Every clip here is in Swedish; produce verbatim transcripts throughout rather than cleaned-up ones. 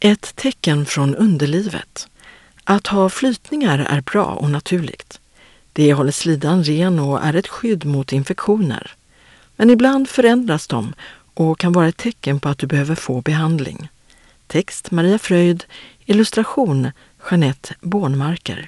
Ett tecken från underlivet. Att ha flytningar är bra och naturligt. Det håller slidan ren och är ett skydd mot infektioner. Men ibland förändras de och kan vara ett tecken på att du behöver få behandling. Text Maria Fröjd, illustration Jeanette Bornmarker.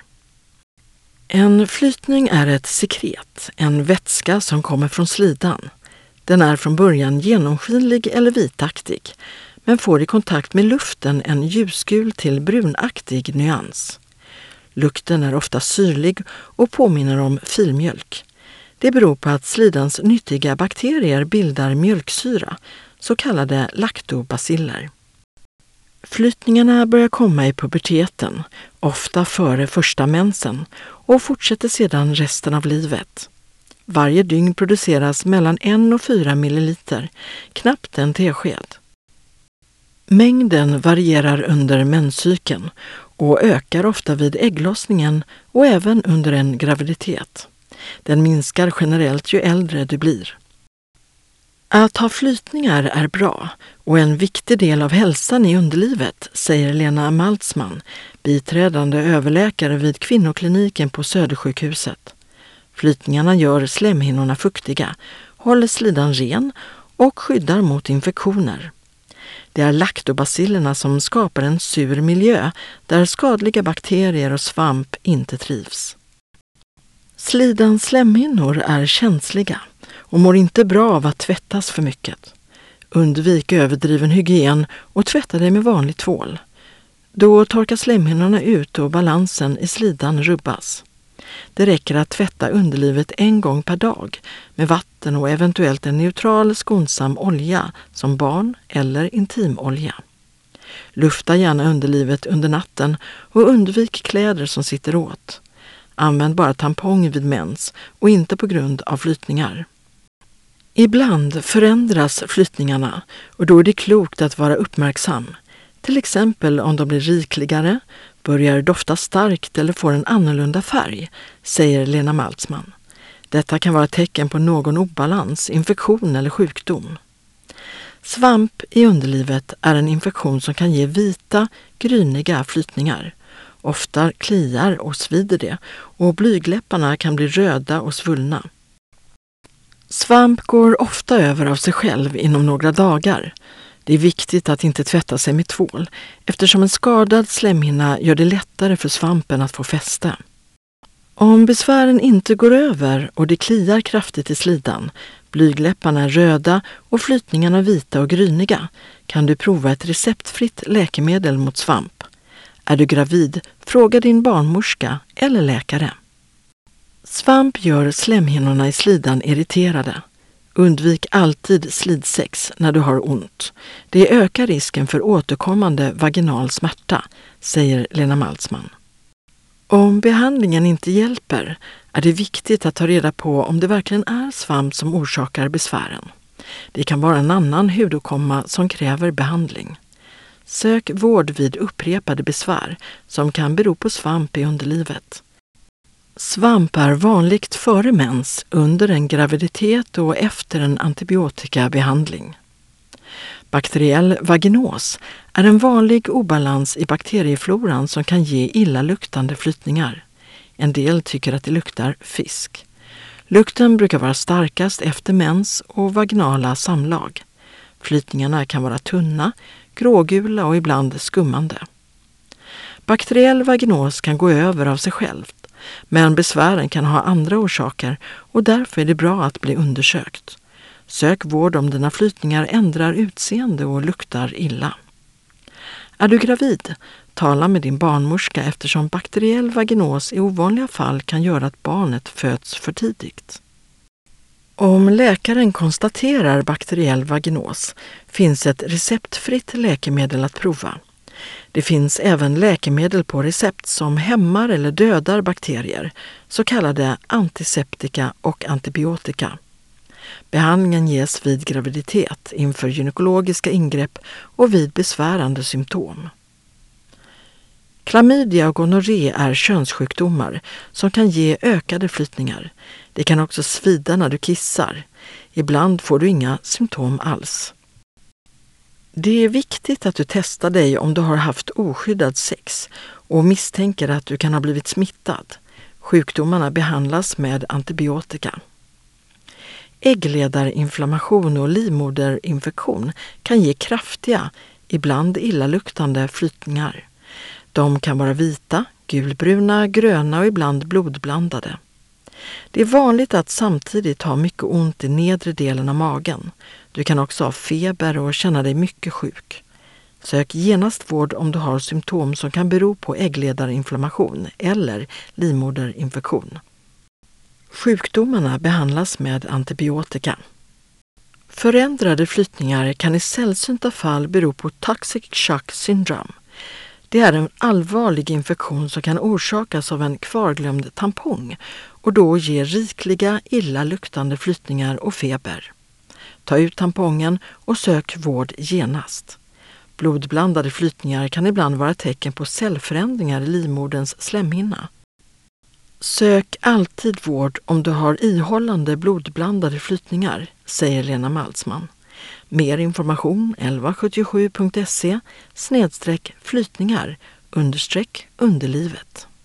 En flytning är ett sekret, en vätska som kommer från slidan. Den är från början genomskinlig eller vitaktig, men får i kontakt med luften en ljusgul till brunaktig nyans. Lukten är ofta syrlig och påminner om filmjölk. Det beror på att slidans nyttiga bakterier bildar mjölksyra, så kallade laktobaciller. Flytningarna börjar komma i puberteten, ofta före första mensen, och fortsätter sedan resten av livet. Varje dygn produceras mellan en och fyra milliliter, knappt en tesked. Mängden varierar under menscykeln och ökar ofta vid ägglossningen och även under en graviditet. Den minskar generellt ju äldre du blir. Att ha flytningar är bra och en viktig del av hälsan i underlivet, säger Lena Maltzman, biträdande överläkare vid kvinnokliniken på Södersjukhuset. Flytningarna gör slemhinnorna fuktiga, håller slidan ren och skyddar mot infektioner. Det är laktobacillerna som skapar en sur miljö där skadliga bakterier och svamp inte trivs. Slidans slemhinnor är känsliga och mår inte bra av att tvättas för mycket. Undvik överdriven hygien och tvätta dig med vanlig tvål. Då torkar slemhinnorna ut och balansen i slidan rubbas. Det räcker att tvätta underlivet en gång per dag med vatten och eventuellt en neutral skonsam olja som barn- eller intimolja. Lufta gärna underlivet under natten och undvik kläder som sitter åt. Använd bara tampong vid mens och inte på grund av flytningar. Ibland förändras flytningarna och då är det klokt att vara uppmärksam. Till exempel om de blir rikligare, börjar dofta starkt eller får en annorlunda färg, säger Lena Maltzman. Detta kan vara tecken på någon obalans, infektion eller sjukdom. Svamp i underlivet är en infektion som kan ge vita, gryniga flytningar. Ofta kliar och svider det och blygläpparna kan bli röda och svullna. Svamp går ofta över av sig själv inom några dagar. Det är viktigt att inte tvätta sig med tvål eftersom en skadad slemhinna gör det lättare för svampen att få fäste. Om besvären inte går över och det kliar kraftigt i slidan, blygläpparna är röda och flytningarna vita och gryniga, kan du prova ett receptfritt läkemedel mot svamp. Är du gravid, fråga din barnmorska eller läkare. Svamp gör slemhinnorna i slidan irriterade. Undvik alltid slidsex när du har ont. Det ökar risken för återkommande vaginal smärta, säger Lena Maltzman. Om behandlingen inte hjälper är det viktigt att ta reda på om det verkligen är svamp som orsakar besvären. Det kan vara en annan hudåkomma som kräver behandling. Sök vård vid upprepade besvär som kan bero på svamp i underlivet. Svamp är vanligt före mens, under en graviditet och efter en antibiotikabehandling. Bakteriell vaginos är en vanlig obalans i bakteriefloran som kan ge illaluktande flytningar. En del tycker att det luktar fisk. Lukten brukar vara starkast efter mens och vaginala samlag. Flytningarna kan vara tunna, grågula och ibland skummande. Bakteriell vaginos kan gå över av sig självt, men besvären kan ha andra orsaker och därför är det bra att bli undersökt. Sök vård om dina flytningar ändrar utseende och luktar illa. Är du gravid? Tala med din barnmorska eftersom bakteriell vaginos i ovanliga fall kan göra att barnet föds för tidigt. Om läkaren konstaterar bakteriell vaginos finns ett receptfritt läkemedel att prova. Det finns även läkemedel på recept som hämmar eller dödar bakterier, så kallade antiseptika och antibiotika. Behandlingen ges vid graviditet, inför gynekologiska ingrepp och vid besvärande symptom. Klamydia och gonorré är könssjukdomar som kan ge ökade flytningar. Det kan också svida när du kissar. Ibland får du inga symptom alls. Det är viktigt att du testar dig om du har haft oskyddad sex och misstänker att du kan ha blivit smittad. Sjukdomarna behandlas med antibiotika. Äggledarinflammation och livmoderinfektion kan ge kraftiga, ibland illaluktande flytningar. De kan vara vita, gulbruna, gröna och ibland blodblandade. Det är vanligt att samtidigt ha mycket ont i nedre delen av magen. Du kan också ha feber och känna dig mycket sjuk. Sök genast vård om du har symptom som kan bero på äggledarinflammation eller livmoderinfektion. Sjukdomarna behandlas med antibiotika. Förändrade flytningar kan i sällsynta fall bero på toxic shock syndrome. Det är en allvarlig infektion som kan orsakas av en kvarglömd tampong och då ger rikliga, illaluktande flytningar och feber. Ta ut tampongen och sök vård genast. Blodblandade flytningar kan ibland vara tecken på cellförändringar i livmoderns slemhinna. Sök alltid vård om du har ihållande blodblandade flytningar, säger Lena Maltzman. Mer information elva sjuttiosju punkt se snedstreck flytningar understreck underlivet.